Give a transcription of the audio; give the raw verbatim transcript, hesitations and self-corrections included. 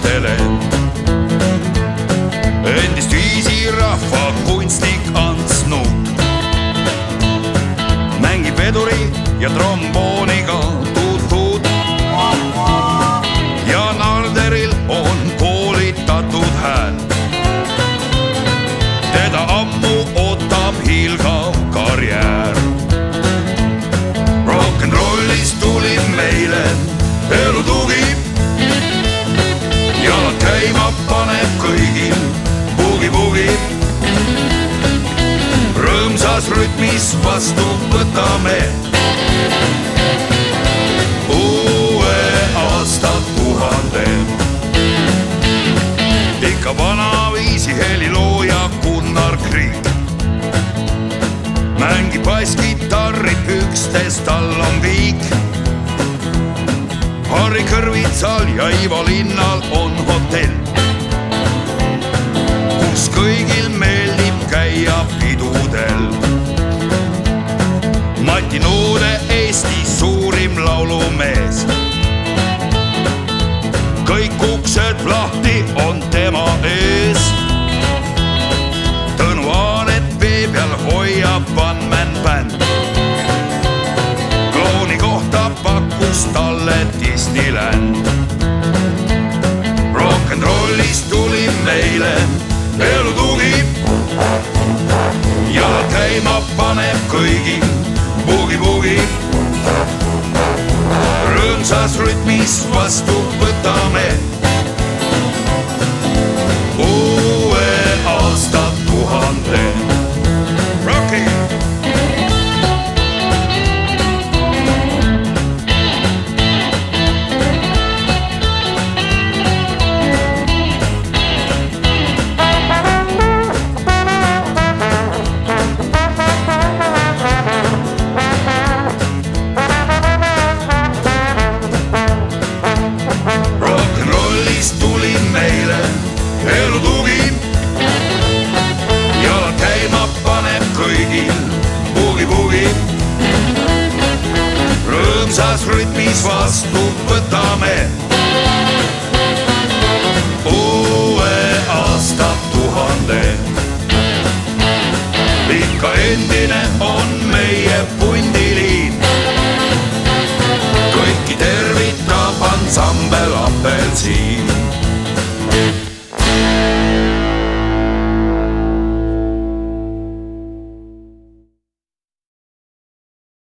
lastele. Endist viisi rahva kunstnik Ants Nuut mängib veduri ja trombooniga tuut-tuut. Jaan Alderil on koolitatud hääl, teda ammu ootab hiilgav karjäär. Rock'n'rollist tuli meile elu tugi, jalad käima paneb kõigil bugi-bugi. Rõõmsas rütmis vastu võtame uue aastatuhande. Ikka vanaviisi helilooja Gunnar Kriik mängib basskitarri ükstes, tal on viik. Harri Kõrvitsal ja Ivo Linnal on hotell, kus kõigil meeldib käia pidudel. Mati Noode, Eesti suurim laulumees, kõik uksed lahti on tema ees. Tõnu Aanet vee peal hoiab One Man Band, klooni kohta pakkus talle Disneyland. Rock'n'rollist tuli meile elu tugi, jalad käima paneb kõigil bugi-bugi. Rõõmsas rütmis vastu võtame uue aastatuhande. Rocky! Elu tugi, jalad käima paneb kõigil bugi-bugi. Rõõmsas rütmis vastu võtame uue aastatuhande. Ikka endine on meie pundiliin, kõiki tervitab ansambel Apelsiin.